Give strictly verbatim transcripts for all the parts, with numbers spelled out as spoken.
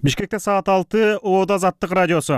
Бишкекте саат алты, Оод Азаттык радиосу.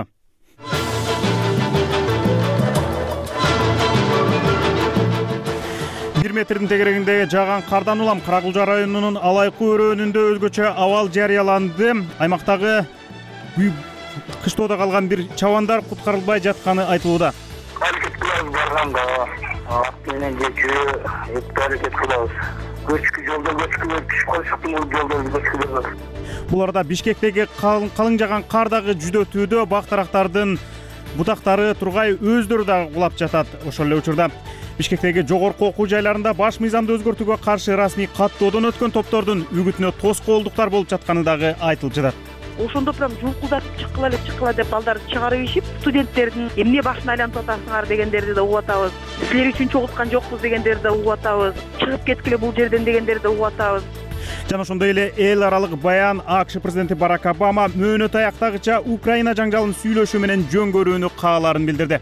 бир метрдин тегерегинде жааган кардан улам Каракулжа районунун Алайкы өрөөнүндө өзгөчө абал жарыяланды. Аймактагы кыштоодо калган бир чабандар куткарылбай жатканы айтылууда. Аракет кылабыз барганда, ат менен кечүү эки аракет кылабыз. Көчкү жолдо көчкүлөр түшүп калышыптыр, бул жолдорду көчкүлөр. Буларда Бишкектеги калың жаган кардагы жүдөтүүдө бак-дарактардын бутактары тургай өздөрү дагы кулап жатат. Ошол эле учурда Бишкектеги жогорку окуу жайларында баш мыйзамды өзгөртүүгө каршы расмий каттоодон өткөн топтордун үгүтүнө тоскоолдуктар болуп жатканы дагы айтылып жатат. Ошондо прям жулкулдатып чыккыла эле чыккыла деп балдарды чыгарып ишип, студенттердин эмне башын айлантып атасыңар дегендерди да угуп атабыз. Силер үчүн чогулткан жокпуз дегендерди да угуп атабыз. Чыгып кеткиле бул жерден дегендерди да угуп атабыз. Жана ошондой эле эл аралык баян АКШ президенти Барак Обама мөөнөт аяктагыча Украина жаңжалын сүйлөшүү менен жөн көрүүнү каалаарын билдирди.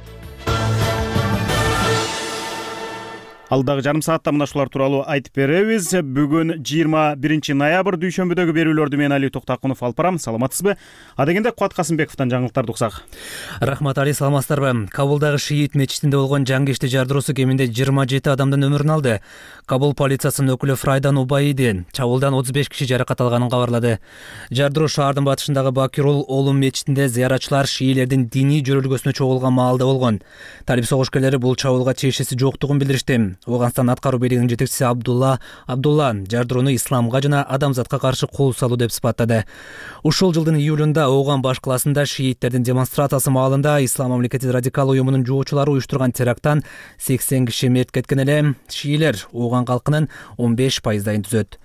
Алдагы жарым саатта мына шулар тууралуу айтып беребиз. Бүгүн жыйырма биринчи ноябрь дүйшөмбүдөгү берүүлөрдү мен Али Токтакунов алып барам. Саламатсызбы? А дегенде Кубат Касымбековдон жаңылыктарды уксак. Рахмат Али, саламатсыздарбы? Кабулдагы шиит мечитинде болгон жангешти жардыроосу кеминде жыйырма жети адамдын өмүрүн алды. Кабул полициясынын өкүлү Фрайдан Убайди чабуулдан отуз беш киши жаракат алганын кабарлады. Жардыроо шаардын батышындагы Бакирул Олум мечитинде зыяратчылар шиилердин диний жөрөлгөсүнө чогулган маалда болгон. Талип согушкерлери бул чабуулга тиешеси жоктугун билдиришти. Оганстан аткаруу бийлигинин жетекчиси Абдулла Абдулла жардыроону исламга жана адамзатка каршы кол салуу деп сыпаттады. Ушул жылдын июлунда Ооган баш калаасында шииттердин демонстрациясы маалында Ислам мамлекети радикал уюмунун жоочулары уюштурган теракттан сексен киши мерт кеткен эле. Шиилер Ооган калкынын он беш пайыздайын түзөт.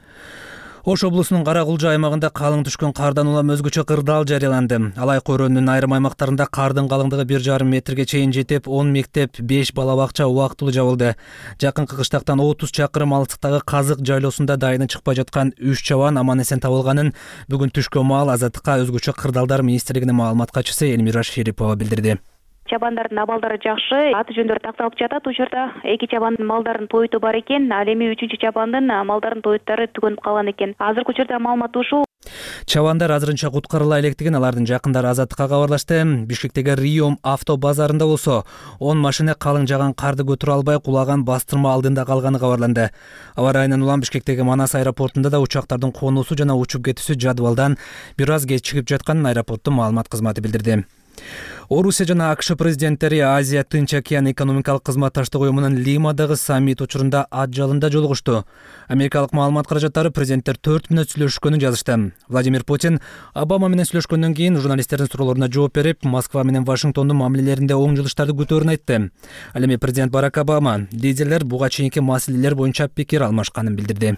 Ош облусунун Каракулжа аймагында калың түшкөн кардан улам өзгөчө кырдаал жарыяланды. Алайкы өрөөнүнүн айрым аймактарында кардын калыңдыгы бир жарым метрге чейин жетип, он мектеп, беш бала бакча убактылуу жабылды. Жакынкы кыштактан отуз чакырым алыстыктагы казык жайлоосунда дайыны чыкпай жаткан үч чабан аман эсен табылганын бүгүн түшкө маал Азаттыкка өзгөчө кырдаалдар министрлигинин маалымат катчысы Эльмира Шерипова билдирди. Чабандардын абалдары жакшы, аты жөндөрү такталып жатат. Ушул жерде эки чабандын малдарын тойту бар экен, ал эми үчүнчү чабандын малдарын тоюттары түгөнүп калган экен. Азыркы учурда маалымат ушул. Чабандар азырынча куткарыла электигин алардын жакындары Азаттыкка кабарлашты. Бишкектеги Риом авто базарында болсо он машина калың жаган карды көтөрө албай кулаган бастырма алдында калганы кабарланды. Аба ырайынан улам Бишкектеги Манас аэропортунда да учактардын конуусу жана учуп кетүүсү жадыбалдан бир аз кечигип жатканын аэропорттун маалымат кызматы билдирди. Орусия жана АКШ президенттери Азия Тынч океан экономикалык кызматташтык уюмунун Лимадагы саммит учурунда ат жалында жолугушту. Америкалык маалымат каражаттары президенттер төрт мүнөт сүйлөшкөнүн жазышты. Владимир Путин Обама менен сүйлөшкөндөн кийин журналисттердин суроолоруна жооп берип, Москва менен Вашингтондун мамилелеринде оң жылыштарды күтөөрүн айтты. Ал эми президент Барак Обама лидерлер буга чейинки маселелер боюнча пикир алмашканын билдирди.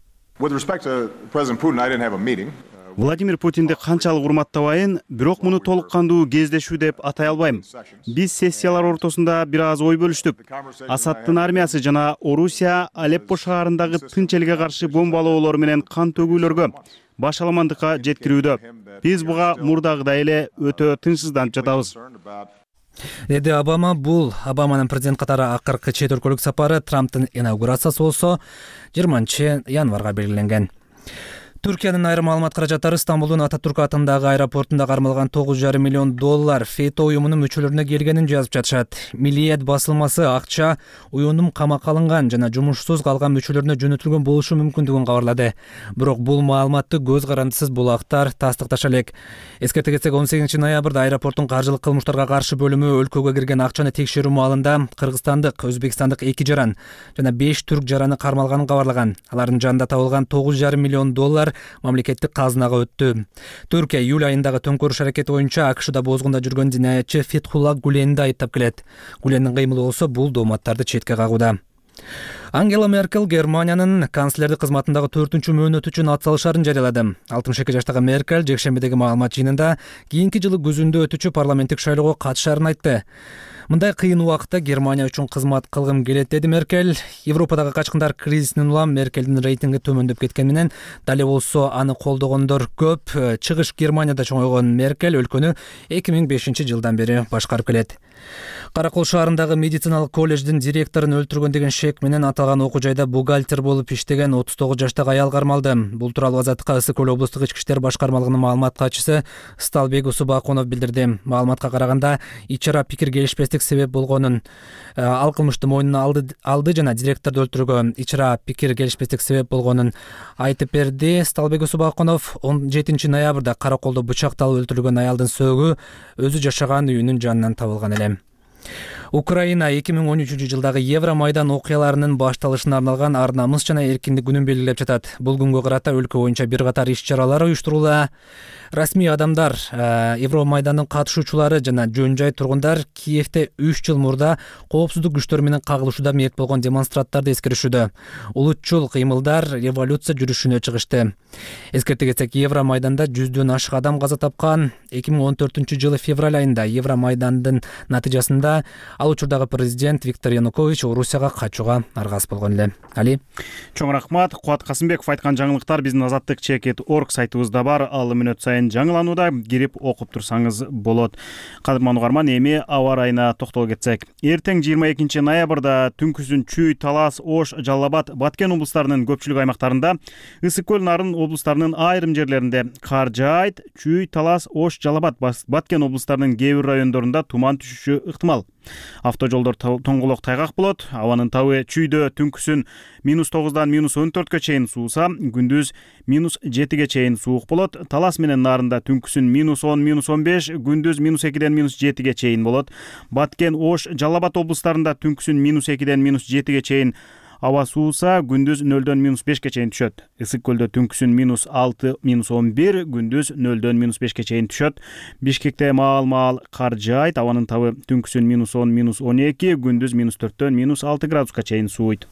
Владимир Путинди канчалык урматтабайын, бирок муну толук кандуу кездешүү деп атай албайм. Биз сессиялар ортосунда бир аз ой бөлүштүк. Асадтын армиясы жана Орусия Алеппо шаарындагы тынч элге каршы бомбалоолор менен кан төгүүлөргө, башаламандыкка жеткирүүдө. Биз буга мурдагыдай эле өтө тынчсызданып жатабыз. Деди Обама. Бул Обаманын президент катары акыркы чет өлкөлүк сапары Трамптын инаугурациясы болсо жыйырманчы январга белгиленген. Түркиянын айрым маалымат каражаттары Стамбулдун Ататүрк атындагы аэропортунда кармалган тогуз жарым миллион доллар фето уюмунун мүчөлөрүнө келгенин жазып жатышат. Милиет басылмасы акча уюмдун камакка алынган жана жумушсуз калган мүчөлөрүнө жөнөтүлгөн болушу мүмкүндүгүн кабарлады. Бирок бул маалыматты көз карандысыз булактар тастыкташа элек. Эскерте кетсек, он сегизинчи ноябрда аэропорттун каржылык кылмыштарга каршы бөлүмү өлкөгө кирген акчаны текшерүү маалында кыргызстандык, өзбекстандык эки жаран жана беш түрк жараны кармалганын кабарлаган. Алардын жанында табылган тогуз жарым миллион доллар мамлекеттик казынага өттү. Түркия июль айындагы төңкөрүш аракети боюнча АКШда бозгунда жүргөн динаятчы Фетхулла Гуленди айыптап келет. Гулендин кыймылы болсо бул дооматтарды четке кагууда. Ангела Меркель Германиянын канцлердик кызматындагы төртүнчү мөөнөт үчүн ат салышарын жарыялады. алтымыш эки жаштагы Меркель жекшембидеги маалымат жыйынында кийинки жылы күзүндө өтүүчү парламенттик шайлоого катышаарын айтты. Мындай кыйын убакытта Германия үчүн кызмат кылгым келет, деди Меркель. Европадагы качкындар кризисинен улам Меркелдин рейтинги төмөндөп кеткен менен дали болсо аны колдогондор көп. Чыгыш Германияда чоңойгон Меркель өлкөнү эки миң бешинчи жылдан бери башкарып келет. Каракол шаарындагы медициналык колледждин директорун өлтүргөн деген шек менен аты калган окуу жайда бухгалтер болуп иштеген отуз тогуз жаштагы аял кармалды. Бул тууралуу Азаттыкка Ысык Көл облустук ички иштер башкармалыгынын маалымат катчысы Сталбек Усубакунов билдирди. Маалыматка караганда, ич ара пикир келишпестик себеп болгонун, ал кылмышты мойнуна алды, алды жана директорду өлтүрүүгө ич ара пикир келишпестик себеп болгонун айтып берди. Сталбек Усубакунов он жетинчи ноябрда Караколдо бычакталып өлтүрүлгөн аялдын сөөгү өзү жашаган үйүнүн жанынан табылган эле. Украина эки миң он үчүнчү жылдагы Евромайдан окуяларынын башталышына арналган ар намыс жана эркиндик күнүн белгилеп жатат. Бул күнгө карата өлкө боюнча бир катар иш-чаралар уюштурулууда. Расмий адамдар, Евромайдандын катышуучулары жана жөн жай тургундар Киевде үч жыл мурда коопсуздук күчтөр менен кагылышууда мейт болгон демонстранттарды эскеришүүдө. Улутчул кыймылдар революция жүрүшүнө чыгышты. Эскерте кетсек, Евромайданда жүздөн ашык адам каза тапкан. эки миң он төртүнчү жылы февраль айында Евромайдандын натыйжасында ал учурдагы президент Виктор Янукович Орусияга качууга аргасыз болгон эле. Али. Чоң рахмат. Кубат Касымбеков айткан жаңылыктар биздин азаттык чекит точка орг сайтыбызда бар. Ал мүнөт сайын жаңыланууда, кирип окуп турсаңыз болот. Кадырман угарман, эми аба ырайына токтоло кетсек. Эртең жыйырма экинчи ноябрда түнкүсүн Чүй, Талас, Ош, Жалал Абад, Баткен облустарынын көпчүлүк аймактарында, Ысык Көл, Нарын облустарынын айрым жерлеринде кар жаайт. Чүй, Талас, Ош, Жалал Абад, Баткен облустарынын кээ бир райондорунда туман түшүшү ыктымал. Автожолдор тоңголок тайгак болот. Абанын табы Чүйдө түнкүсүн минус тогуздан минус он төрткө чейин сууса, күндүз минус жетиге чейин суук болот. Талас менен Нарында түнкүсүн минус он, минус он беш, күндүз минус экиден минус жетиге чейин болот. Баткен, Ош, Жалал Абад облустарында түнкүсүн минус экиден минус жетиге чейин аба сууса, күндүз нөлдөн минус бешке чейин түшөт. Ысык Көлдө түнкүсүн минус алты, минус он бир, күндүз нөлдөн минус бешке чейин түшөт. Бишкекте маал-маал кар жаайт. Абанын табы түнкүсүн минус он, минус он эки, күндүз минус төрттөн минус алты градуска чейин сууйт.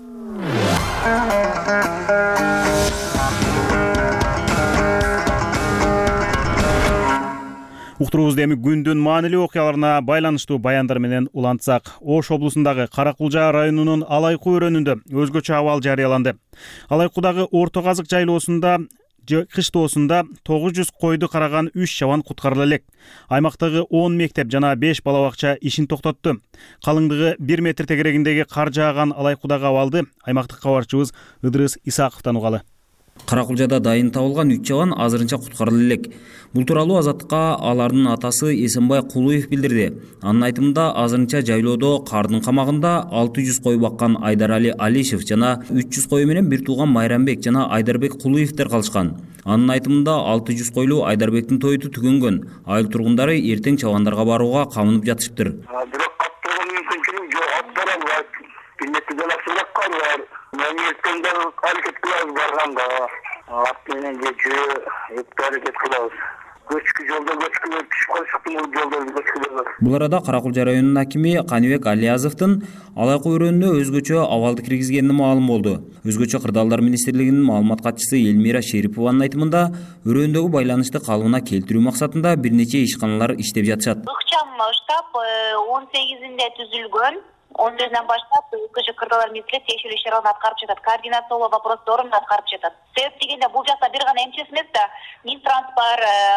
Уктуруубузду эми күндүн маанилүү окуяларына байланыштуу баяндар менен улантсак. Ош облусундагы Каракулжа районунун Алайкуу өрөөнүндө өзгөчө абал жарыяланды. Алайкуудагы Орто Казык жайлоосунда кыштоосунда тогуз жүз койду караган үч чабан куткарыла элек. Аймактагы он мектеп жана беш бала бакча ишин токтотту. Калыңдыгы бир метр тегерегиндеги кар жааган Алайкуудагы абалды аймактык кабарчыбыз Ыдырыс Исаковдон угалы. Каракулжада дайын табылган үч чабан азырынча куткарыла элек. Бул тууралуу Азаттыкка алардын атасы Эсенбай Кулуев билдирди. Анын айтымында, азырынча жайлоодо кардын камагында алты жүз кой баккан Айдарали Алишев жана үч жүз кой менен бир тууган Майрамбек жана Айдарбек Кулуевдер калышкан. Анын айтымында, алты жүз койлуу Айдарбектин тоюту түгөнгөн. Айыл тургундары эртең чабандарга барууга камынып жатышыптыр. Бирок каттырган мүмкүнчүлүк жок. Аттарам бар. Билетти жалакчылык кар бар. Мен эртеңден аракет кылабыз барганда. Ат менен кечүү эки аракет кылабыз. Көчкү жолдо көчкүлөр түшүп калышыптыр, бул жолдорду көчкүлөр. Бул арада Каракулжа районунун акими Каныбек Алиязовдун Алайкуу өрөөнүнө өзгөчө абалды киргизгени маалым болду. Өзгөчө кырдаалдар министрлигинин маалымат катчысы Элмира Шерипованын айтымында, өрөөндөгү байланышты калыбына келтирүү максатында бир нече ишканалар иштеп жатышат. Ыкчам штаб он сегизинде түзүлгөн. он сегизинен баштап өзгөчө кырдаалдар министрлиги тиешелүү иш-чараларды аткарып жатат. Координациялоо вопросторун аткарып жатат. Себеп дегенде бул жакта бир гана МЧС эмес да, Минтранс бар,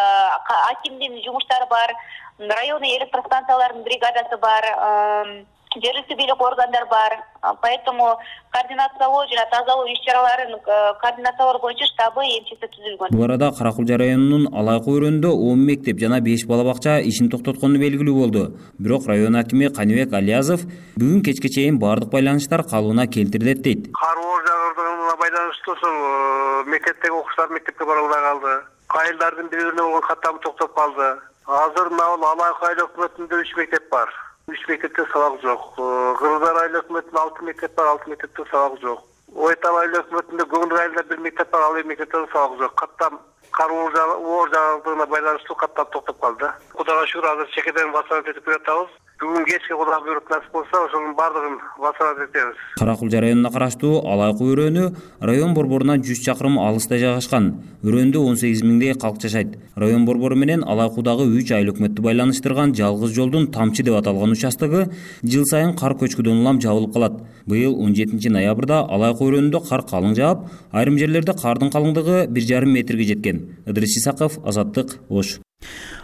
акимдин жумуштары бар, районный электростанциялардын бригадасы бар, жергиликтүү бийлик органдар бар. Поэтому координациялоо жана тазалоо иш-чараларын координациялоо боюнча штабы МЧС түзүлгөн. Бул арада Каракулжа районунун Алайкуу өрөөнүндө он мектеп жана беш бала бакча ишин токтоткону белгилүү болду. Бирок район акими Каныбек Алиязов бүгүн кечке чейин бардык байланыштар калыбына келтирилет дейт. Кар жаагандыгына байланыштуу ошол мектептеги окуучулар мектепке бара албай калды. Айылдардын бири-бирине болгон каттамы токтоп калды. Азыр мына Алайкуу айыл өкмөтүндө үч мектеп бар. үч мектепте сабак жок. Кыргыздар айыл өкмөтүндө алты мектеп бар, алты мектепте сабак жок. Ойтал айыл өкмөтүндө Көңүл айылда бир мектеп бар, ал мектепте сабак жок. Каттам кар жаагандыгына байланыштуу каттам токтоп калды. Кудайга шүгүр, азыр чекеден басанат этип жатабыз. Бүгүн кечке Кудай буйрук насип болсо, ошонун бардыгын басанат этебиз. Каракулжа районуна караштуу Алайкуу өрөөнү район борборунан жүз чакырым алыста жайгашкан. Өрөөндө он сегиз миңдей калк жашайт. Район борбору менен Алайкуудагы үч айыл өкмөттү байланыштырган жалгыз жолдун Тамчы деп аталган участогу жыл сайын кар көчкүдөн улам жабылып калат. Быйыл он жетинчи ноябрда Алайкуу өрөөнүндө кар калың жаап, айрым жерлерде кардын калыңдыгы бир жарым метрге жеткен. Ыдырыс Исаков, Азаттык, Ош.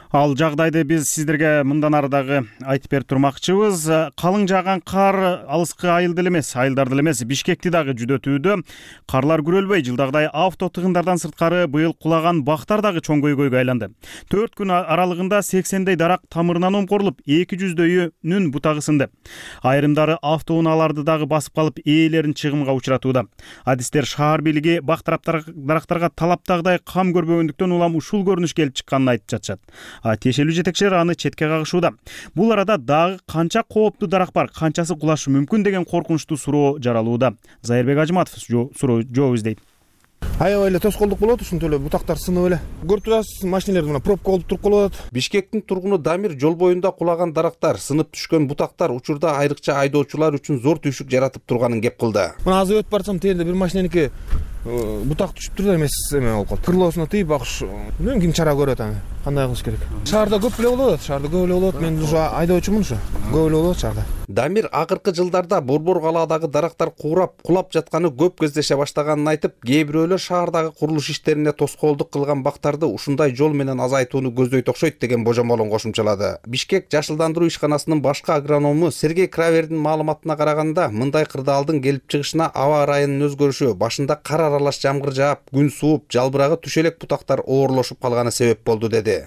Ал жагдайды биз сиздерге мындан ары дагы айтып берип турмакчыбыз. Калың жааган кар алыскы айылды эле эмес, айылдарды эле эмес, Бишкекти дагы жүдөтүүдө. Карлар күрөлбөй, жылдагыдай авто тыгындардан сырткары быйыл кулаган бактар дагы чоң көйгөйгө айланды. төрт күн аралыгында сексендей дарак тамырынан омкорулуп, эки жүздөйүнүн бутагы сынды. Айрымдары автоунааларды дагы басып калып, ээлерин чыгымга учуратууда. Адистер шаар бийлиги бак дарактарга талаптагыдай кам көрбөгөндүктөн улам ушул көрүнүш келип чыкканын айтып жатышат. Тиешелүү жетекчилер аны четке кагышууда. Бул арада дагы канча кооптуу дарак бар, канчасы кулашы мүмкүн деген коркунучтуу суроо жаралууда. Зайырбек Ажыматов суроо жооп издейт. Аябай эле тоскоолдук болот, ушинтип эле бутактар сынып эле. Көрүп турасыз, машиналер мына пробка болуп туруп калып атат. Бишкектин тургуну Дамир жол боюнда кулаган дарактар, сынып түшкөн бутактар учурда айрыкча айдоочулар үчүн зор түйшүк жаратып турганын кеп кылды. Мына азыр өтүп барсам, тээрде бир машинаники бутак түшүп тур да эмес эме болуп калды. Кырлоосуна тийип акыш. Билбейм ким чара көрөт аны. Кандай кылыш керек? Шаарда көп эле болот, шаарда көп эле болот. Мен ушу айдоочумун ушу. Көп эле болот шаарда. Дамир акыркы жылдарда Борбор калаадагы дарактар куурап, кулап жатканы көп кездеше баштаганын айтып, кээ бирөөлөр шаардагы курулуш иштерине тоскоолдук кылган бактарды ушундай жол менен азайтууну көздөйт окшойт деген божомолун кошумчалады. Бишкек жашылдандыруу ишканасынын башкы агроному Сергей Кравердин маалыматына караганда, мындай кырдаалдын келип чыгышына аба ырайынын өзгөрүшү, башында кар аралаш жамгыр жаап, күн сууп, жалбырагы түшөлөк бутактар оорлошуп калганы себеп болду деди.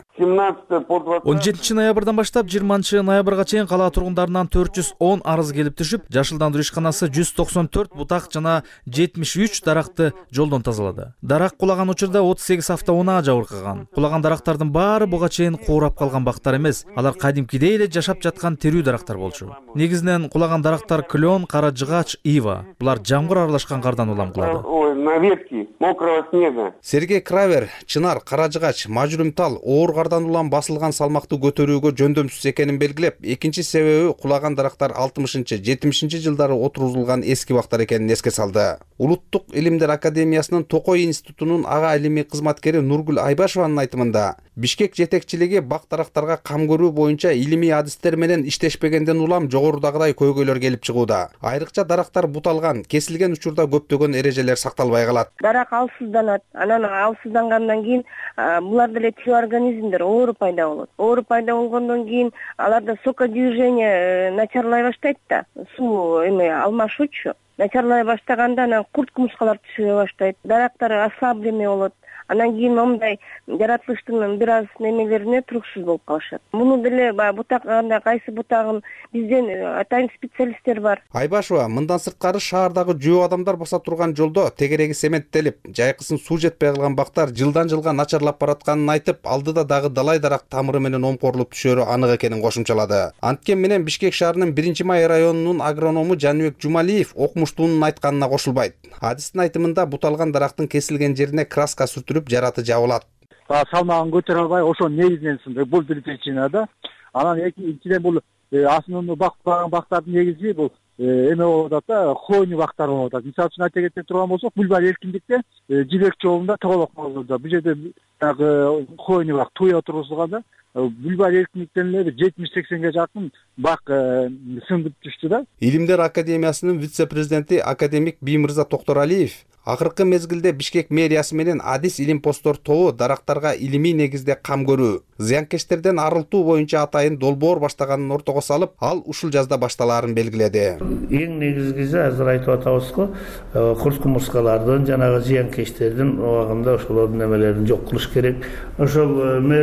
он жетинчи ноябрдан баштап жыйырманчы ноябрга чейин кала тургундарынан төрт жүз он арыз келип түшүп, жашылдандыруу ишканасы жүз токсон төрт бутак жана жетимиш үч даракты жолдон тазалады. Дарак кулаган учурда отуз сегиз автоунаа жабыркаган. Кулаган дарактардын баары буга чейин куурап калган бактар эмес, алар кадимкидей эле жашап жаткан тирүү дарактар болчу. Негизинен кулаган дарактар клен, кара жыгач, ива. Булар жамгыр аралашкан кардан улам кылады. На ветке мокрого снега. Сергей Кравер чынар, кара жыгач, мажурум тал оор кардан улам басылган салмакты көтөрүүгө жөндөмсүз экенин белгилеп, экинчи себеби кулаган дарактар алтымышынчы жетимишинчи жылдары отургузулган эски бактар экенин эске салды. Улуттук илимдер академиясынын Токой институтунун ага илимий кызматкери Нургүл Айбашеванын айтымында, Бишкек жетекчилиги бак дарактарга кам көрүү боюнча илимий адистер менен иштешпегенден улам жогорудагыдай көйгөйлөр келип чыгууда. Айрыкча дарактар буталган, кесилген учурда көптөгөн эрежелер сакталбай калат. Дарак алсызданат. Анан алсыздангандан кийин булар деле тирүү организмдер оору пайда болот. Оору пайда болгондон кийин аларда сокодвижение начарлай баштайт да. Суу эме алмашуучу начарлай баштаганда анан курт кумурскалар түшө баштайт. Дарактар ослабление болот. Анан кийин момундай жаратылыштын бир аз немелерине туруксуз болуп калышат. Муну деле баягы бутагында кайсы бутагын бизден атайын специалисттер бар. Айбашева мындан сырткары шаардагы жөө адамдар баса турган жолдо тегереги цементтелип, жайкысын суу жетпей калган бактар жылдан жылга начарлап баратканын айтып, алдыда дагы далай дарак тамыры менен омкорулуп түшөрү анык экенин кошумчалады. Анткени менен Бишкек шаарынын биринчи май районунун агроному Жаныбек Жумалиев окмуштуунун айтканына кошулбайт. Адистин айтымында буталган дарактын кесилген жерине краска сүртүлүп жараты жабылат. Салмагын көтөрө албай, ошо негизинен сынды. Бул бир причинада. Анан экинчиден бул основной бактардын негизи бул эме болуп атат да, хойный бактар болуп атат. Мисалы үчүн айта кетип турган болсок, бульвар эркиндикте жибек жолунда тоголок болду. Бул жерде дагы хойный бак туя отургузулганда, бульвар эркиндиктен эле жетимиш сексенге жакын бак сындып түштү да. Илимдер академиясынын вице-президенти академик Биймырза Токторалиев акыркы мезгилде Бишкек мэриясы менен адис илим посттор тобу дарактарга илимий негизде кам көрүү, зыянкечтерден арылтуу боюнча атайын долбоор баштаганын ортого салып, ал ушул жазда башталаарын белгиледи. Эң негизгиси азыр айтып атабызго, курт кумурскалардын жанагы зыянкечтердин убагында ошолордун немелерин жок кылыш керек. Ошол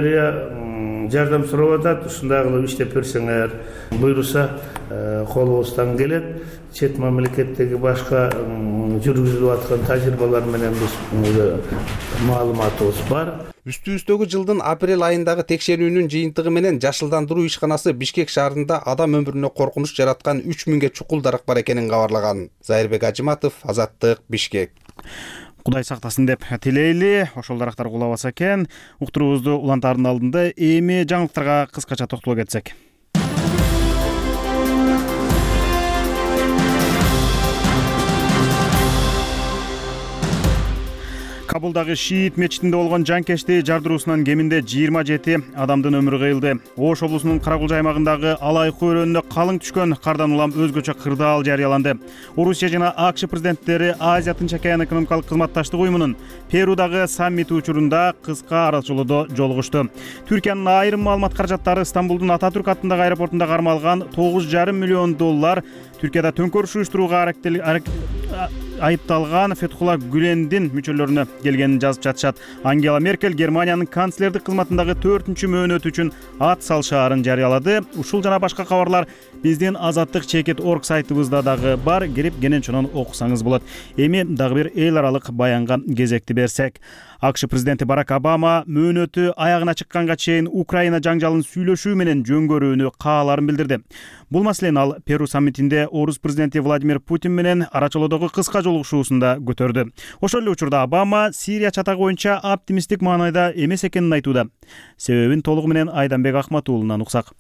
мэрия жардам сурап атат, ушундай кылып иштеп берсеңер, буйруса колубуздан келет. Чет мамлекеттеги башка жүргүзүлүп аткан тажрыйбалар менен биз маалыматыбыз бар. Үстүбүздөгү жылдын апрель айындагы текшерүүнүн жыйынтыгы менен жашылдандыруу ишканасы Бишкек шаарында адам өмүрүнө коркунуч жараткан үч миңге чукул дарак бар экенин кабарлаган. Зайырбек Ажыматов, Азаттык, Бишкек. Кудай сактасын деп тилейли. Ошол дарактар кулабаса экен. Уктуруубузду улантаардын алдында эми жаңылыктарга кыскача токтоло кетсек. Кабулдагы шиит мечитинде болгон жанкечти жардыруусунан кеминде жыйырма жети адамдын өмүрү кыйылды. Ош облусунун Карагулжа аймагындагы Алайкы өрөөнүнө калың түшкөн кардан улам өзгөчө кырдаал жарыяланды. Орусия жана АКШ президенттери Азия Тынч океан экономикалык кызматташтык уюмунун Перудагы саммити учурунда кыска аралашуулоодо жолугушту. Түркиянын айрым маалымат каражаттары Стамбулдун Ататүрк атындагы аэропортунда кармалган тогуз жарым миллион доллар Түркияда төңкөрүш уюштурууга айыпталган Фетхулла Гүлендин мүчөлөрүнө келгенин жазып жатышат. Ангела Меркель Германиянын канцлердик кызматындагы төртүнчү мөөнөтү үчүн ат салышаарын жарыялады. Ушул жана башка кабарлар биздин Азаттык чекит орг сайтыбызда дагы бар. Кирип кенен окусаңыз болот. Эми дагы бир эл аралык баянга кезекти берсек. АКШ президенти Барак Обама мөөнөтү аягына чыкканга чейин Украина жаңжалын сүйлөшүү менен жөнгөрүүнү кааларын билдирди. Бул маселени ал Перу саммитинде Орус президенти Владимир Путин менен арачылоодогу кыска жолугушуусунда көтөрдү. Ошол эле учурда Обама Сирия чатагы боюнча оптимисттик маанайда эмес экенин айтууда. Себебин толугу менен Айданбек Акматуулунан уксак.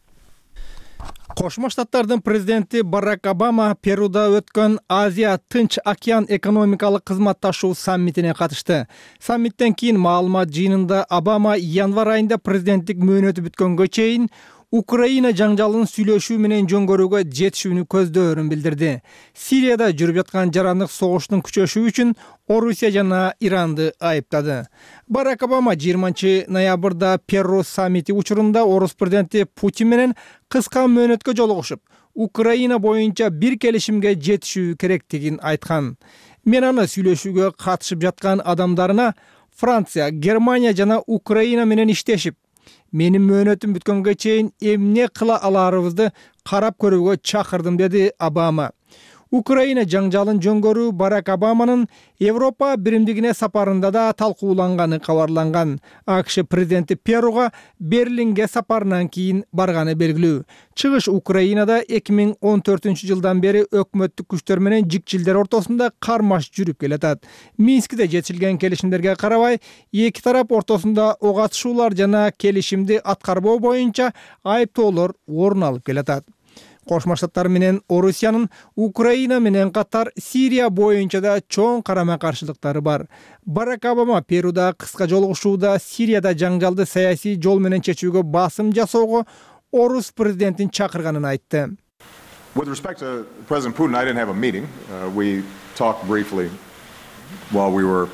Кошмо Штаттардын президенти Барак Обама Перуда өткөн Азия Тынч океан экономикалык кызматташуу саммитине катышты. Саммиттен кийин маалымат жыйынында Обама январь айында президенттик мөөнөтү бүткөнгө чейин Украина жаңжалын сүйлөшүү менен жөнгөрүүгө жетишүүнү көздөөрүн билдирди. Сирияда жүрүп жаткан жарандык согуштун күчөшүшү үчүн Орусия жана Иранды айыптады. Барак Обама жыйырманчы ноябрда Перу саммити учурунда Орус президенти Путин менен кыска мөөнөткө жолугушуп, Украина боюнча бир келишимге жетишүү керектигин айткан. Мен аны сүйлөшүүгө катышып жаткан адамдарына Франция, Германия жана Украина менен иштешип, менин мөөнөтүм бүткөнгө чейин эмне кыла аларыбызды карап көрүүгө чакырдым, деди Обама. Украина жаңжалын жөнгөрүү Барак Обаманын Европа биримдигине сапарында да талкууланганы кабарланган. АКШ президенти Перуга Берлинге сапарынан кийин барганы белгилүү. Чыгыш Украинада эки миң он төртүнчү жылдан бери өкмөттүк күчтөр менен жикчилдер ортосунда кармаш жүрүп келатат. Минскиде жетишилген келишимдерге карабай, эки тарап ортосунда ок атышуулар жана келишимди аткарбоо боюнча айыптоолор орун алып келатат. Кошмо Штаттар менен Орусиянын Украина менен катар Сирия боюнча да чоң карама-каршылыктары бар. Барак Обама Перуда кыска жолугушууда Сирияда жаңжалды саясий жол менен чечүүгө басым жасоого Орус президентин чакырганын айтты. With respect to President Putin, I didn't have a meeting. Uh, we talked briefly while we were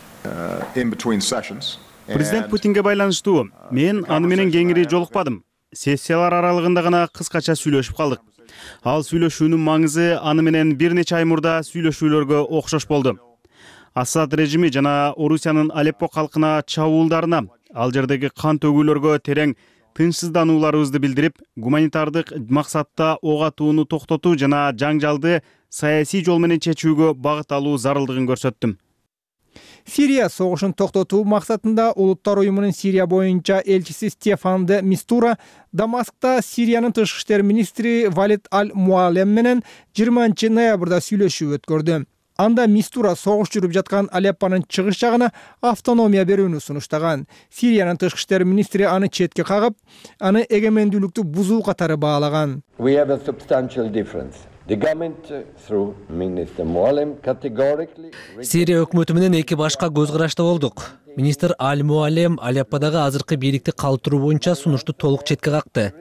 uh, in between sessions. Президент Путинге байланыштуу. Мен аны менен кеңири жолукпадым. Сессиялар аралыгында гана кыскача сүйлөшүп калдык. Ал сүйлөшүүнүн маңызы аны менен бир нече ай мурда сүйлөшүүлөргө окшош болду. Асад режими жана Орусиянын Алеппо калкына чабуулдарына, ал жердеги кан төгүүлөргө терең тынчсызданууларыбызды билдирип, гуманитардык максатта ок атууну токтотуу жана жаңжалды саясий жол менен чечүүгө багыт алуу зарылдыгын көрсөттүм. Сирия согушун токтотуу максатында Улуттар уюмунун Сирия боюнча элчиси Стефан де Мистура Дамаскта Сириянын тышкы иштер министри Валид Аль-Муалем менен жыйырманчы ноябрда сүйлөшүү өткөрдү. Анда Мистура согуш жүрүп жаткан Алеппонун чыгыш жагына автономия берүүнү сунуштаган. Сириянын тышкы иштер министри аны четке кагып, аны эгемендүүлүктү бузуу катары баалаган. We have a substantial difference. The government through Minister Mualem categorically Сирия өкмөтү менен эки башка көз карашта болдук. Министр Аль-Муалем Алепподагы азыркы бийликти калтыруу боюнча сунушту толук четке какты.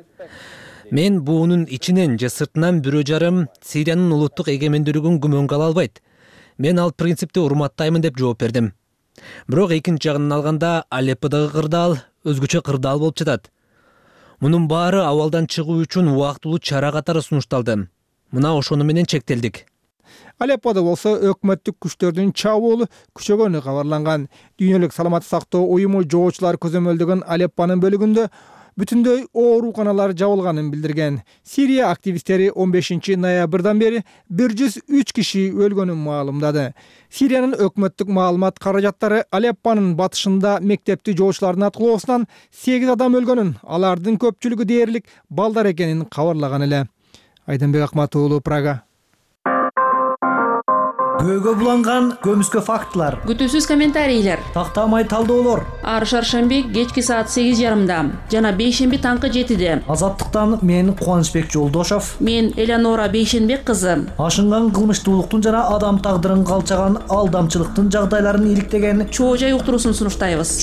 Мен буунун ичинен же сыртынан бирөө жарым Сириянын улуттук эгемендүүлүгүн күмөнгө ала албайт. Мен ал принципти урматтаймын деп жооп бердим. Бирок экинчи жагынан алганда Алепподагы кырдаал өзгөчө кырдаал болуп жатат. Мунун баары абалдан чыгуу үчүн убактылуу чара катары сунушталды. Мына ошону менен чектелдик. Алепподо болсо өкмөттүк күчтөрдүн чабуулу күчөгөнү кабарланган. Дүйнөлүк саламаттык сактоо уюму жоочулар көзөмөлдөгөн Алеппонун бөлүгүндө бүтүндөй ооруканалар жабылганын билдирген. Сирия активисттери он бешинчи ноябрдан бери бир жүз үч киши өлгөнүн маалымдады. Сириянын өкмөттүк маалымат каражаттары Алеппонун батышында мектепти жоочулардын аткылоосунан сегиз адам өлгөнүн, алардын көпчүлүгү дээрлик балдар экенин кабарлаган эле. Айданбек Акматуулу, Прага. көөгө буланган көмүскө фактылар, күтүүсүз комментарийлер, тактамай талдоолор. ар шаршемби кечки саат сегиз жарымда жана бейшемби таңкы жетиде. Азаттыктан мен Кубанычбек Жолдошов, мен Элеонора Бейшенбек кызы. Ашынган кылмыштуулуктун жана адам тагдырын калчаган алдамчылыктын жагдайларын иликтеген чоо жай уктуруусун сунуштайбыз.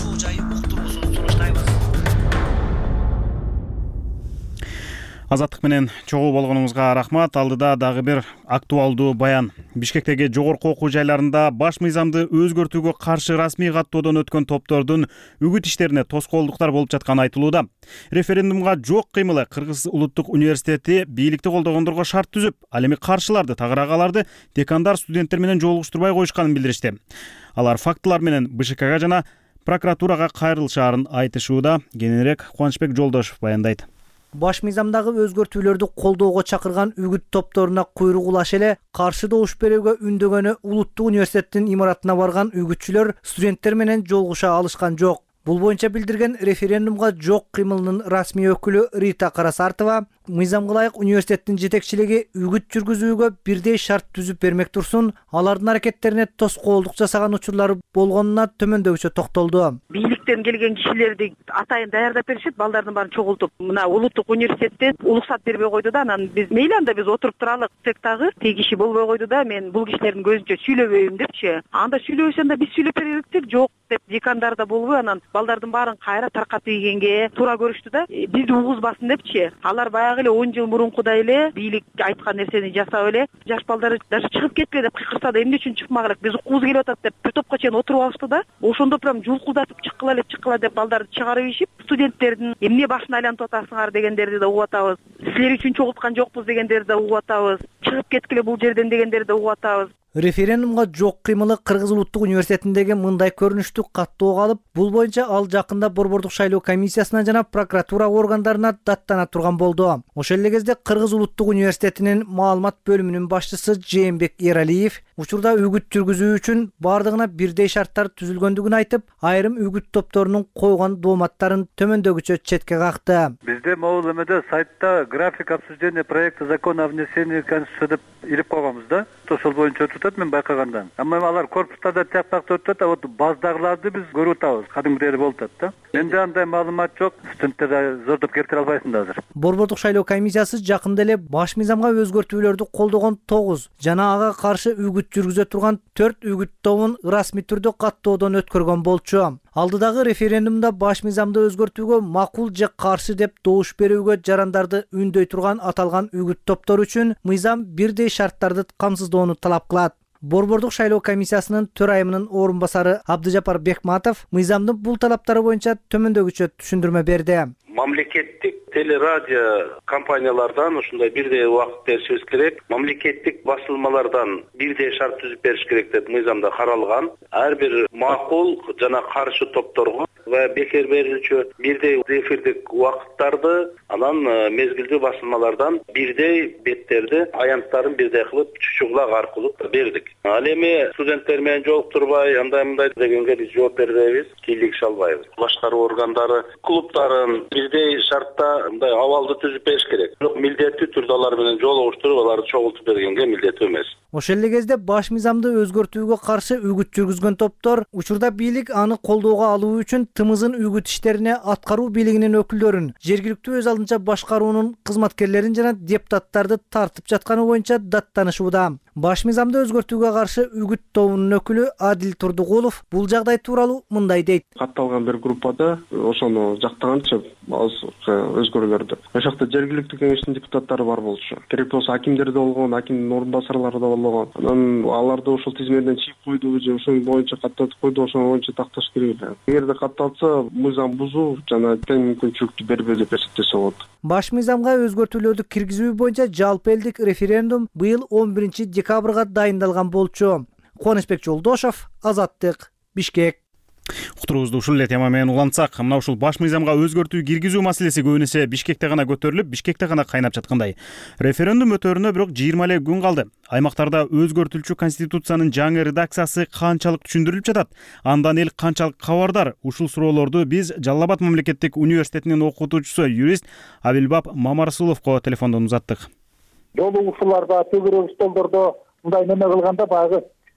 Азаттык менен чогуу болгонуңузга рахмат. Алдыда дагы бир актуалдуу баян. Бишкектеги жогорку окуу жайларында баш мыйзамды өзгөртүүгө каршы расмий каттоодон өткөн топтордун үгүт иштерине тоскоолдуктар болуп жатканы айтылууда. Референдумга жок кыймылы Кыргыз улуттук университети бийликти колдогондорго шарт түзүп, ал эми каршыларды, тагырагаларды декандар студенттер менен жолугуштурбай коюшканын билдиришти. Алар фактылар менен БШКга жана прокуратурага кайрылышаарын айтышууда. Кененирээк Кубанычбек Жолдошов баяндайт. Баш мыйзамдагы өзгөртүүлөрдү колдоого чакырган үгүт топторуна куйрук улаш эле каршы добуш берүүгө үндөгөнү улуттук университеттин имаратына барган үгүтчүлөр студенттер менен жолугуша алышкан жок. Бул боюнча билдирген референдумга жок кыймылынын расмий өкүлү Рита Карасартова мыйзамга ылайык университеттин жетекчилиги үгүт жүргүзүүгө бирдей шарт түзүп бермек турсун, алардын аракеттерине тоскоолдук жасаган учурлары болгонуна төмөндөгүчө токтолду. Бийликтен келген кишилерди атайын даярдап беришип, балдардын баарын чогултуп, мына улуттук университеттен уруксат бербей койду да, анан биз мейли анда биз отуруп туралык, тектагы тиги киши болбой койду да, мен бул кишилердин көзүнчө сүйлөбөйм депчи. Анда сүйлөбөйсө анда биз сүйлөп берелик деп, жок деп декандар да болбой, анан балдардын баарын кайра таркатып ийгенге туура көрүштү да, бизди угузбасын депчи. Алар баягы эле он жыл мурункудай эле бийлик айткан нерсени жасап эле, жаш балдар даже чыгып кетпе деп кыйкырса да эмне үчүн чыкмак элек, биз укугубуз келип атат деп бир топко чейин отуруп алышты да. Ошондо прям жулкулдатып чыккыла эле чыккыла деп балдарды чыгарып ийишип, студенттердин эмне башын айлантып атасыңар дегендерди да угуп атабыз. Силер үчүн чогулткан жокпуз дегендерди да угуп атабыз. Чыгып кеткиле бул жерден дегендерди да угуп атабыз. Референдумга жок кыймылы Кыргыз улуттук университетиндеги мындай көрүнүштү каттоого алып, бул боюнча ал жакында Борбордук шайлоо комиссиясына жана прокуратура органдарына даттана турган болду. Ошол эле кезде Кыргыз улуттук университетинин маалымат бөлүмүнүн башчысы Жээнбек Эралиев учурда үгүт жүргүзүү үчүн бардыгына бирдей шарттар түзүлгөндүгүн айтып, айрым үгүт топторунун койгон дооматтарын төмөндөгүчө четке какты. Бизде могул эмеде сайтта график обсуждения проекта закона о внесении Конституции деп илип койгонбуз да. Ошол боюнча өтүп мен байкагандан. Амма алар корпустарда тияктакта өтөт, а вот баздагыларды биз көрүп атабыз. Кадимгидей болуп атат да. Менде андай маалымат жок. Студенттерди зордоп келтире албайсың да азыр. Борбордук шайлоо комиссиясы жакында эле баш мыйзамга өзгөртүүлөрдү колдогон тогуз жана ага каршы үгүт жүргүзө турган төрт үгүт тобун расмий түрдө каттоодон өткөргөн болчу. Алдыдагы референдумда баш мыйзамды өзгөртүүгө макул же каршы деп добуш берүүгө жарандарды үндөй турган аталган үгүт топтор үчүн мыйзам бирдей шарттарды камсыздоону талап кылат. Борбордук шайлоо комиссиясынын төрайымынын орун басары Абдыжапар Бекматов мыйзамдын бул талаптары боюнча төмөндөгүчө түшүндүрмө берди. Мамлекеттик телерадио компаниялардан ушундай бирдей убакыт беришибиз керек. Мамлекеттик басылмалардан бирдей шарт түзүп бериш керек деп мыйзамда каралган. Ар бир макул жана каршы топторго ва бекер берүүчү бирдей эфирдик убакыттарды, анан мезгилдүү басылмалардан бирдей беттерди, аянттарын бирдей кылып чучуглак аркылуу бердик. Ал эми студенттер менен жолуктурбай, андай мындай дегенге биз жооп бербейбиз, кийлик иш албайбыз. Башкаруу органдары клубтарын бирдей шартта мындай абалды түзүп бериш керек. Бирок милдеттүү түрдө алар менен жолугуштуруп, аларды чогултуп бергенге милдеттүү эмес. Ошол эле кезде баш мыйзамды өзгөртүүгө каршы үгүт жүргүзгөн топтор учурда бийлик аны колдоого алуу үчүн тымызын үгүт иштерине аткаруу бийлигинин өкүлдөрүн, жергиликтүү өз алдынча башкаруунун кызматкерлерин жана депутаттарды тартып жатканы боюнча даттанышууда. Баш мыйзамды өзгөртүүгө каршы үгүт тобунун өкүлү Адил Турдугулов бул жагдай тууралуу мындай дейт. Катталган бир группада ошону жактаганчы аз өзгөрүүлөрдү. Ошол жакта жергиликтүү кеңештин депутаттары бар болчу. Керек болсо акимдер да болгон, акимдин орун басарлары да болгон. Анан аларды ошол тизмеден чыгып койду же ошол боюнча каттатып койду, ошол боюнча такташ керек эле. Эгерде катталса, мыйзам бузуу жана тең мүмкүнчүлүктү бербөө деп эсептесе болот. Баш мыйзамга өзгөртүүлөрдү киргизүү боюнча жалпы элдик референдум быйыл он биринчи декабрга дайындалган болчу. Кубанычбек Жолдошов, Азаттык, Бишкек. Уктуруубузду ушул эле тема менен улантсак, мына ушул баш мыйзамга өзгөртүү киргизүү маселеси көбүнесе Бишкекте гана көтөрүлүп, Бишкекте гана кайнап жаткандай. Референдум өтөрүнө бирок жыйырма эле күн калды. Аймактарда өзгөртүлчү конституциянын жаңы редакциясы канчалык түшүндүрүлүп жатат? Андан эл канчалык кабардар? Ушул суроолорду биз Жалал Абад мамлекеттик университетинин окутуучусу юрист Абилбап Мамарасуловго телефондон узаттык. Жолугушууларда, төгөрөк столдордо мындай неме кылганда баягы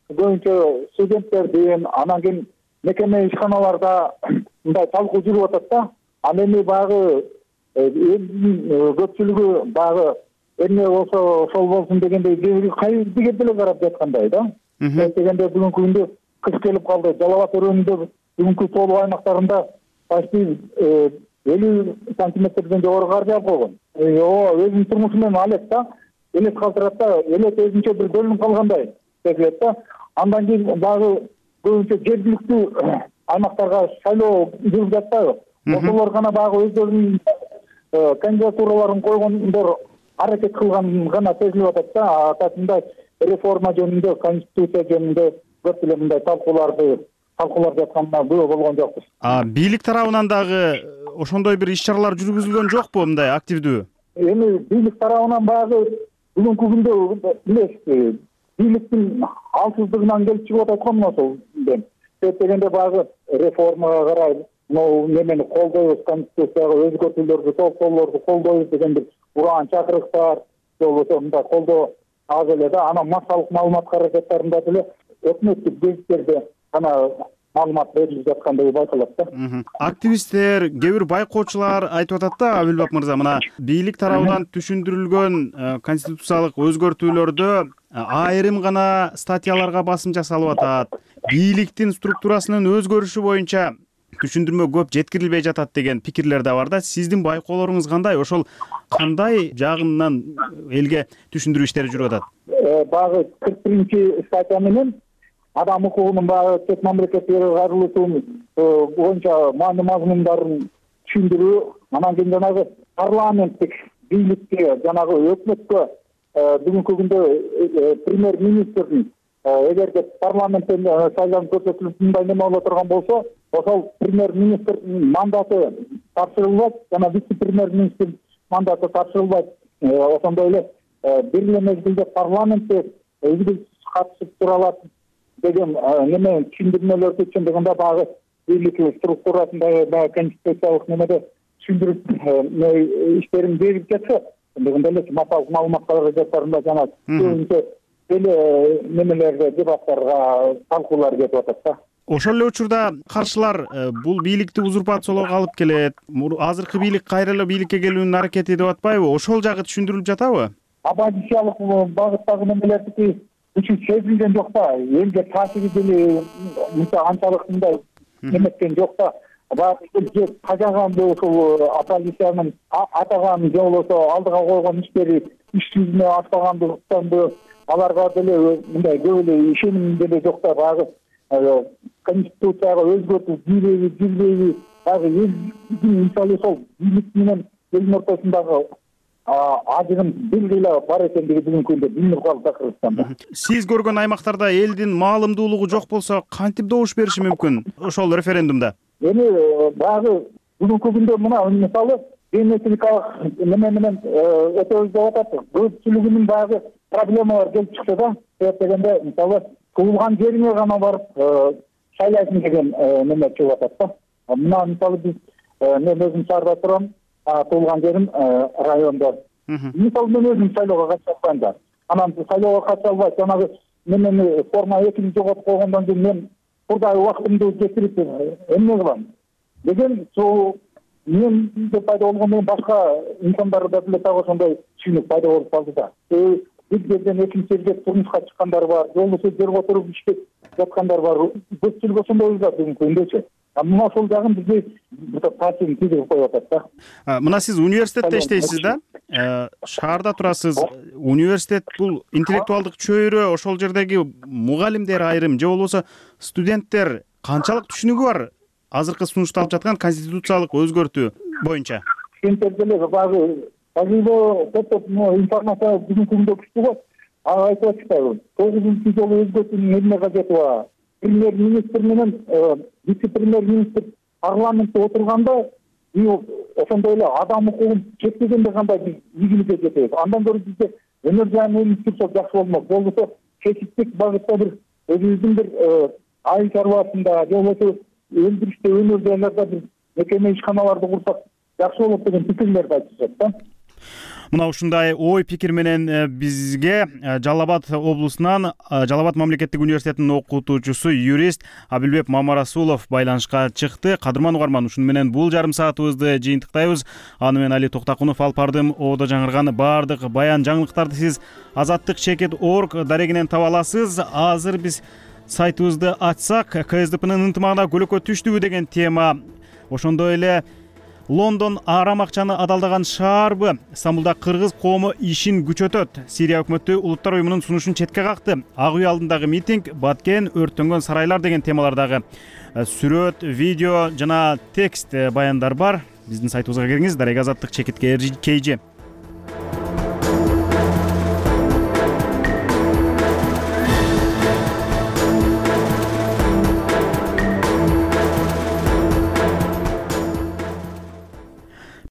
көбүнчө студенттердин анан кийин мекеме ишканаларда мындай талкуу жүрүп атат да. Ал эми багы элдин көпчүлүгү багы эмне болсо ошол болсун дегендей кайдыге деле карап жаткандай да. Дегенде бүгүнкү күндө кыш келип калды. Жалал Абад өрөөнүндө бүгүнкү тоолуу аймактарында почти элүү сантиметрден жогору кар жаап койгон. Ооба, өзүнүн турмушу менен алет да. Элес калтырат да, элет өзүнчө бир бөлүнүп калгандай сезилет да. Андан кийин багы көбүнчө жергиликтүү аймактарга шайлоо жүрүп жатпайбы? Ошолор гана багы өздөрүнүн кандидатураларын койгондор аракет кылган гана сезилип атат да. Атасында реформа жөнүндө, конституция жөнүндө көп эле мындай талкууларды талкуулар жатканына күбө болгон жокпуз. А бийлик тарабынан дагы ошондой бир иш-чаралар жүргүзүлгөн жокпу мындай активдүү? Эми бийлик тарабынан багы бүгүнкү күндө билесиз, бийликтин алсыздыгынан келип чыгып атат го мына ошол. Себеп дегенде багы реформага карай могу немени колдойбуз, конституцияга өзгөртүүлөрдү, толуктоолорду колдойбуз деген бир ураан чакырыктар, же болбосо мындай колдоо аз эле да. Анан массалык маалымат каражаттарында деле өкмөттүк гезиттерде гана маалымат берилип жаткандыгы байкалат да. Активисттер, кээ бир байкоочулар айтып атат да, Абилбак мырза, мына бийлик тарабынан түшүндүрүлгөн конституциялык өзгөртүүлөрдө айрым гана статьяларга басым жасалып атат. Бийликтин структурасынын өзгөрүшү боюнча түшүндүрмө көп жеткирилбей жатат деген пикирлер да бар да. Сиздин байкоолоруңуз кандай? Ошол кандай жагынан элге түшүндүрүү иштери жүрүп атат? Багы кырк биринчи статья менен адам укугунун багы чет мамлекетке кайрылуусу боюнча маани мазмундарын түшүндүрүү, анан кийин жанагы парламенттик бийликке, жанагы өкмөткө бүгүнкү күндө премьер-министрдин эгерде парламенттен сайланып көрсөтүлүп мындай неме боло турган болсо, ошол премьер-министрдин мандаты тапшырылбайт, жана вице-премьер-министрдин мандаты тапшырылбайт. Ошондой эле бир эле мезгилде парламентте үгүт катышып тура алат деген неме түшүндүрмөлөрдү чындыгында багы бийлик структурасында баягы конституциялык немеде түшүндүрүп иштерин берип жатса, чындыгында эле массалык маалымат каражаттарында жана көбүнчө эле немелерде дебаттарга талкуулар кетип атат да. Ошол эле учурда каршылар бул бийликти узурпациялоого алып келет. Азыркы бийлик кайра эле бийликке келүүнүн аракети деп атпайбы? Ошол жагы түшүндүрүлүп жатабы? Оппозициялык багыттагы немелердики үчүн сезилген жок да. Элге таасири деле мынча анчалык мындай эметкен жок да. Багы кажаганды ушул оппозициянын атаган же болбосо алдыга койгон иштери иш жүзүнө аспагандыктан аларга деле мындай көп эле ишеним деле жок да. Багы конституцияга өзгөртүү жүрбөйбү, жүрбөйбү, багы элдин мисалы ошол бийлик менен элдин ортосундагы ажырым белгиле бар экендиги бүгүнкү күндө билинип калды да Кыргызстанда. Сиз көргөн аймактарда элдин маалымдуулугу жок болсо кантип добуш бериши мүмкүн ошол референдумда? Эми багы бүгүнкү күндө мына мисалы геометрикалык неме менен өтөбүз деп атат. Көпчүлүгүнүн багы проблемалар келип чыкты да. Себеп дегенде мисалы туулган жериңе гана барып шайлайсың деген неме чыгып атат да. Мына мисалы биз мен өзүм шаарда турам, туулган жерим райондо. Мисалы мен өзүм шайлоого катыша албайм да. Анан шайлоого катыша албай, жанагы немени форма экини жоготуп койгондон кийин мен бурдай убактымды кетирип эмне кылам деген сол менде пайда болгондон башка инсандарда деле так ошондой түшүнүк пайда болуп калды да. Бир жерден экинчи жерге турмушка чыккандар бар, же болбосо жерге отуруп иштеп жаткандар бар. Көпчүлүк ошондой да бүгүнкү күндөчү. Мына ошол жагын бизге таасирин тийгизип коюп атат да. Мына сиз университетте иштейсиз да? Шаарда турасыз. Университет бул интеллектуалдык чөйрө, ошол жердеги мугалимдер айрым же болбосо студенттер канчалык түшүнүгү бар азыркы сунушталып жаткан конституциялык өзгөртүү боюнча? Студенттер деле багы Азыркы топ информация бүгүнкү күндө күчтүү го. Ага айтып атпайбы? тогузунчу жолу өзгөртүүнүн эмне кажети бар? Премьер-министр менен вице-премьер-министр парламентте отурганда, ошондой эле адам укугун чектегенде кандай биз ийгиликке жетебиз. Андан көрө бизде өнөр жайына элинип турсак жакшы болмок. Болбосо чечиттик багытта бир өзүбүздүн бир айыл чарбасында же болбосо өндүрүштө өнөр жайларда бир мекеме ишканаларды курсак жакшы болот деген пикирлерди айтышат да. мына ушундай ой пикир менен бизге Жалал Абад облусунан Жалал Абад мамлекеттик университетинин окутуучусу юрист Абилбек Мамарасулов байланышка чыкты. Кадырман угарман, ушуну менен бул жарым саатыбызды жыйынтыктайбыз. Аны менен Али Токтакунов алып бардым. Ободо жаңырган баардык баян жаңылыктарды сиз азаттык чекит орг дарегинен таба аласыз. Азыр биз сайтыбызды ачсак, КСДПнын ынтымагына көлөкө түштүбү деген тема, ошондой эле Лондон арам акчаны адалдаган шаарбы, Стамбулда кыргыз коому ишин күчөтөт. Сирия өкмөтү улуттар уюмунун сунушун четке какты. Ак үй алдындагы митинг, Баткен, өрттөнгөн сарайлар деген темалардагы сүрөт, видео жана текст баяндар бар. Биздин сайтыбызга кириңиз, дареги азаттык чекитке кей же.